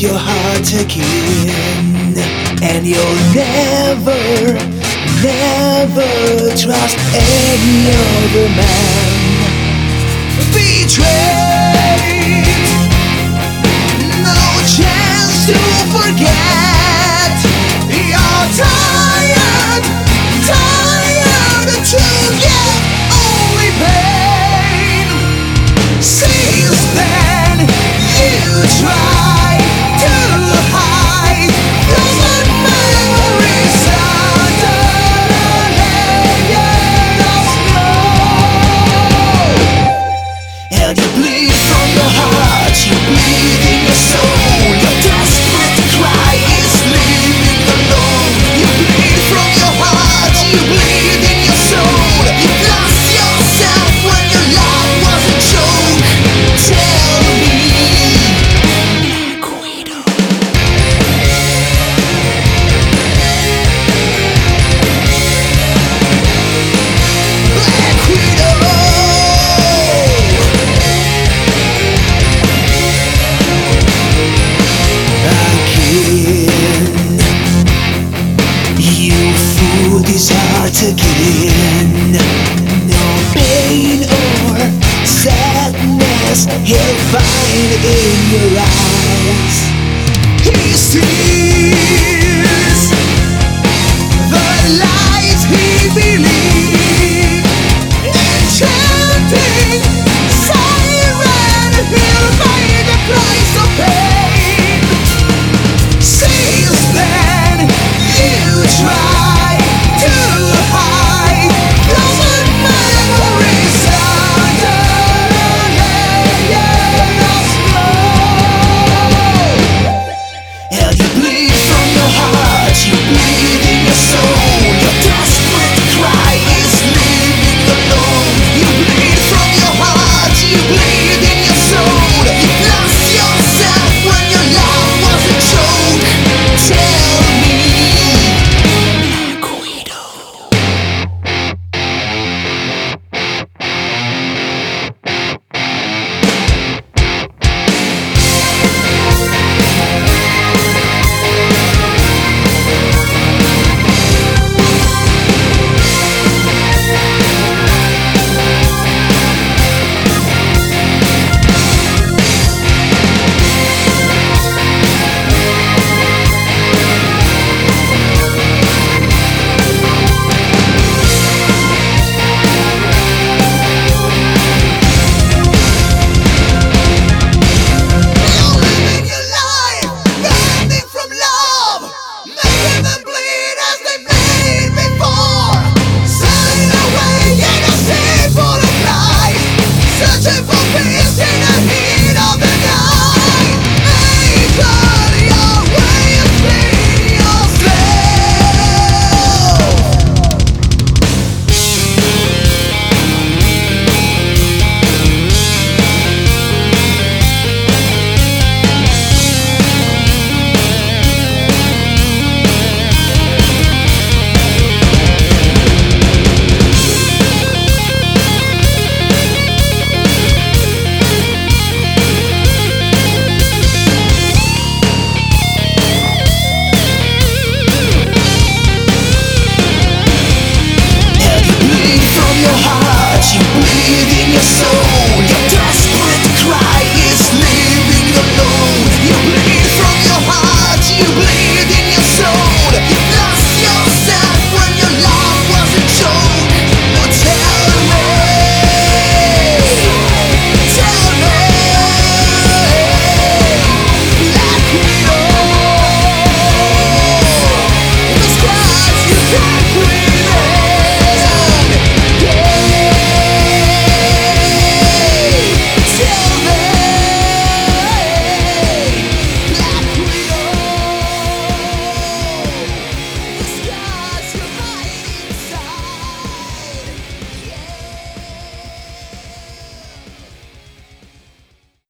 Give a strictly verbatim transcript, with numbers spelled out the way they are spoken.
your heart again, and you'll never, never trust any other man. Betrayed, no chance to forget. You're tired, tired to get only pain. Since then you try to hide from the memories under the layer of snow. And you bleed from your heart, you bleed in your soul. Your desperate cry is leaving alone. You bleed from your heart, you bleed in your soul. You lost yourself when your love was a joke. Tell me, Guido. Black Widow. You fooled his heart again. No pain or sadness he'll find in your eyes. He sees